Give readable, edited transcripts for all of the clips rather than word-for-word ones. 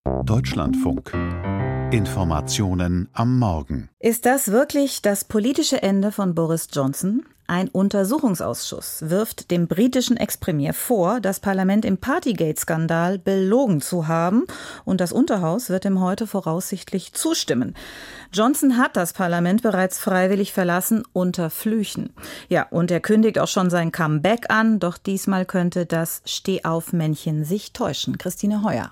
Deutschlandfunk. Informationen am Morgen. Ist das wirklich das politische Ende von Boris Johnson? Ein Untersuchungsausschuss wirft dem britischen Ex-Premier vor, das Parlament im Partygate-Skandal belogen zu haben. Und das Unterhaus wird ihm heute voraussichtlich zustimmen. Johnson hat das Parlament bereits freiwillig verlassen, unter Flüchen. Ja, und er kündigt auch schon sein Comeback an. Doch diesmal könnte das Stehaufmännchen sich täuschen. Christine Heuer.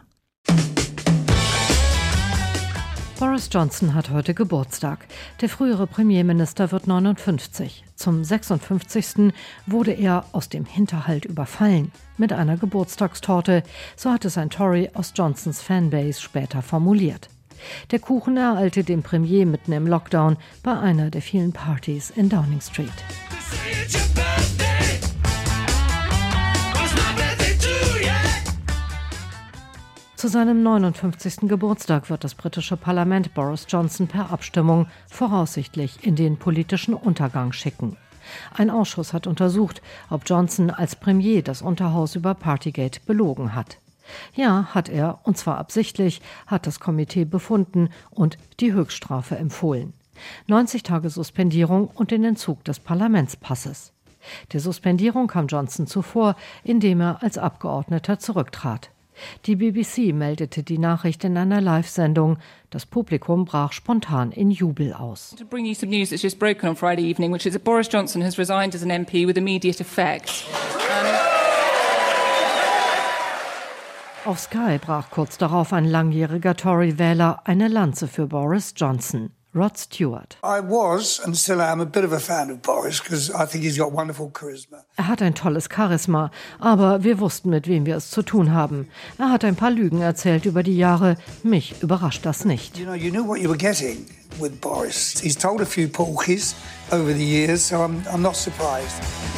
Boris Johnson hat heute Geburtstag. Der frühere Premierminister wird 59. Zum 56. wurde er aus dem Hinterhalt überfallen. Mit einer Geburtstagstorte, so hat es ein Tory aus Johnsons Fanbase später formuliert. Der Kuchen ereilte den Premier mitten im Lockdown bei einer der vielen Partys in Downing Street. Zu seinem 59. Geburtstag wird das britische Parlament Boris Johnson per Abstimmung voraussichtlich in den politischen Untergang schicken. Ein Ausschuss hat untersucht, ob Johnson als Premier das Unterhaus über Partygate belogen hat. Ja, hat er, und zwar absichtlich, hat das Komitee befunden und die Höchststrafe empfohlen. 90 Tage Suspendierung und den Entzug des Parlamentspasses. Der Suspendierung kam Johnson zuvor, indem er als Abgeordneter zurücktrat. Die BBC meldete die Nachricht in einer Live-Sendung. Das Publikum brach spontan in Jubel aus. To bring you some news that's just broken on Friday evening, which is that Boris Johnson has resigned as an MP with immediate effect. Auf Sky brach kurz darauf ein langjähriger Tory-Wähler eine Lanze für Boris Johnson. Rod Stewart. I was and still am a bit of a fan of Boris because I think he's got wonderful charisma. Er hat ein tolles Charisma, aber wir wussten, mit wem wir es zu tun haben. Er hat ein paar Lügen erzählt über die Jahre. Mich überrascht das nicht. You knew what you were getting with Boris. He's told a few porkies over the years, so I'm not surprised.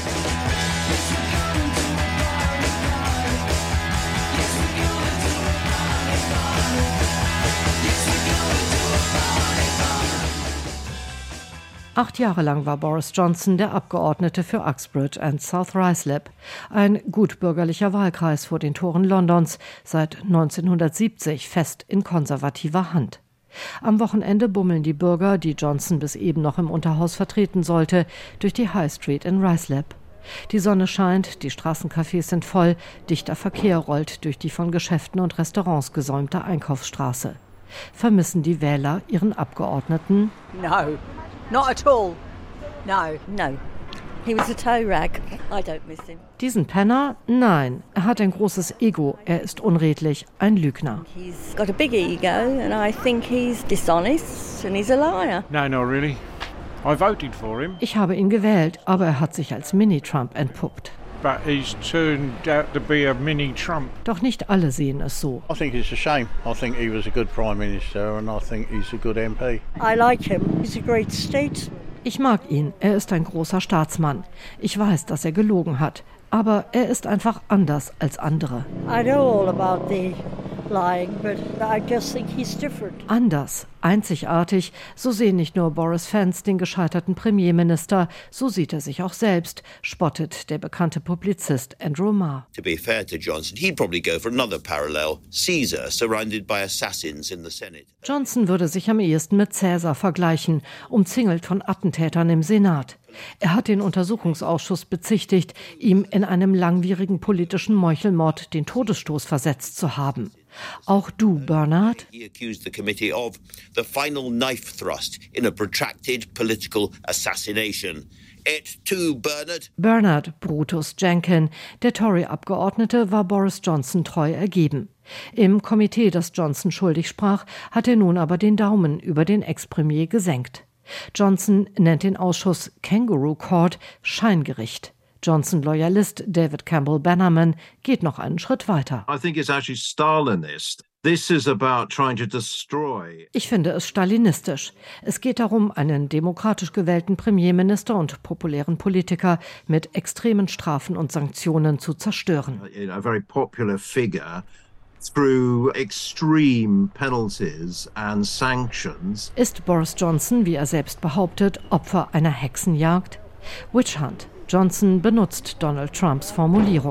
Acht Jahre lang war Boris Johnson der Abgeordnete für Uxbridge and South Ruislip, ein gutbürgerlicher Wahlkreis vor den Toren Londons, seit 1970 fest in konservativer Hand. Am Wochenende bummeln die Bürger, die Johnson bis eben noch im Unterhaus vertreten sollte, durch die High Street in Ruislip. Die Sonne scheint, die Straßencafés sind voll, dichter Verkehr rollt durch die von Geschäften und Restaurants gesäumte Einkaufsstraße. Vermissen die Wähler ihren Abgeordneten? No. Not at all. No. He was a toe rag. I don't miss him. Diesen Penner? Nein. Er hat ein großes Ego. Er ist unredlich, ein Lügner. He's got a big ego and I think he's dishonest and he's a liar. No, not really. I voted for him. Ich habe ihn gewählt, aber er hat sich als Mini-Trump entpuppt. But he's turned out to be a mini-Trump. Doch nicht alle sehen es so. I think it's a shame. I think he was a good Prime Minister and I think he's a good MP. I like him. He's a great statesman. Ich mag ihn. Er ist ein großer Staatsmann. Ich weiß, dass er gelogen hat. Aber er ist einfach anders als andere. I know all about the lying, but I just think he's different. Anders, einzigartig, so sehen nicht nur Boris-Fans den gescheiterten Premierminister, so sieht er sich auch selbst, spottet der bekannte Publizist Andrew Marr. To be fair to Johnson, he'd probably go for another parallel, Caesar, surrounded by assassins in the Senate. Johnson würde sich am ehesten mit Cäsar vergleichen, umzingelt von Attentätern im Senat. Er hat den Untersuchungsausschuss bezichtigt, ihm in einem langwierigen politischen Meuchelmord den Todesstoß versetzt zu haben. Auch du, Bernard? He accused the committee of the final knife thrust in a protracted political assassination. It too, Bernard. Bernard Brutus Jenkin, der Tory-Abgeordnete, war Boris Johnson treu ergeben. Im Komitee, das Johnson schuldig sprach, hat er nun aber den Daumen über den Ex-Premier gesenkt. Johnson nennt den Ausschuss Kangaroo Court, Scheingericht. Johnson-Loyalist David Campbell Bannerman geht noch einen Schritt weiter. I think it's actually Stalinist. This is about trying to destroy. Ich finde es stalinistisch. Es geht darum, einen demokratisch gewählten Premierminister und populären Politiker mit extremen Strafen und Sanktionen zu zerstören. A very popular figure through extreme penalties and sanctions. Ist Boris Johnson, wie er selbst behauptet, Opfer einer Hexenjagd? Witch Hunt. Johnson benutzt Donald Trumps Formulierung.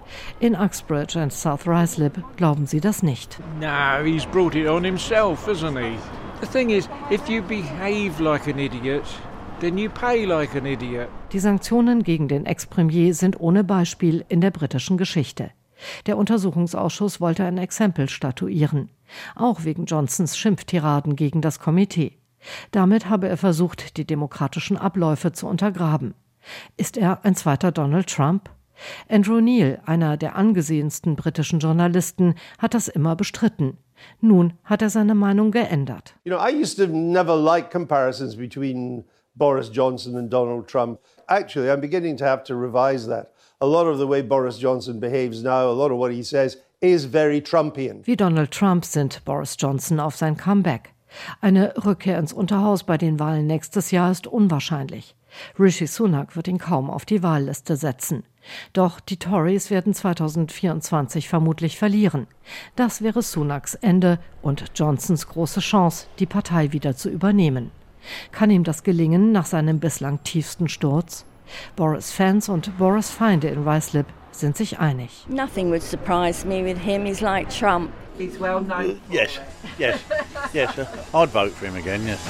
In Uxbridge und South Ruislip glauben sie das nicht. No, he's brought it on himself, hasn't he? The thing is, if you behave like an idiot, then you pay like an idiot. Die Sanktionen gegen den Ex-Premier sind ohne Beispiel in der britischen Geschichte. Der Untersuchungsausschuss wollte ein Exempel statuieren, auch wegen Johnsons Schimpftiraden gegen das Komitee. Damit habe er versucht, die demokratischen Abläufe zu untergraben. Ist er ein zweiter Donald Trump? Andrew Neil, einer der angesehensten britischen Journalisten, hat das immer bestritten. Nun hat er seine Meinung geändert. You know, I used to never like comparisons between Boris Johnson and Donald Trump. Actually, I'm beginning to have to revise that. A lot of the way Boris Johnson behaves now, a lot of what he says is very Trumpian. Wie Donald Trump sind Boris Johnson auf sein Comeback. Eine Rückkehr ins Unterhaus bei den Wahlen nächstes Jahr ist unwahrscheinlich. Rishi Sunak wird ihn kaum auf die Wahlliste setzen. Doch die Tories werden 2024 vermutlich verlieren. Das wäre Sunaks Ende und Johnsons große Chance, die Partei wieder zu übernehmen. Kann ihm das gelingen nach seinem bislang tiefsten Sturz? Boris-Fans und Boris-Feinde in Ruislip sind sich einig. Nothing would surprise me with him. He's like Trump. He's well known. Yes. I'd vote for him again, yes.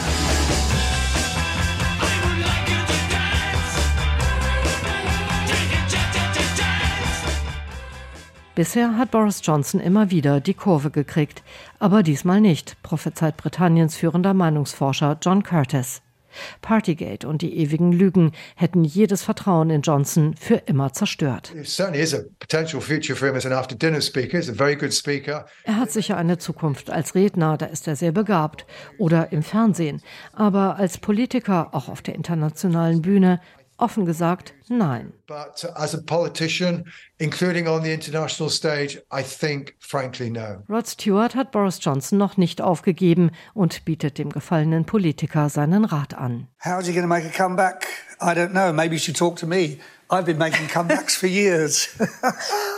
Bisher hat Boris Johnson immer wieder die Kurve gekriegt, aber diesmal nicht, prophezeit Britanniens führender Meinungsforscher John Curtis. Partygate und die ewigen Lügen hätten jedes Vertrauen in Johnson für immer zerstört. Er hat sicher eine Zukunft als Redner, da ist er sehr begabt, oder im Fernsehen, aber als Politiker, auch auf der internationalen Bühne, offen gesagt, nein. But as a politician, including on the international stage, I think, frankly, no. Rod Stewart hat Boris Johnson noch nicht aufgegeben und bietet dem gefallenen Politiker seinen Rat an. How's he going to make a comeback? I don't know. Maybe you should talk to me. I've been making comebacks for years.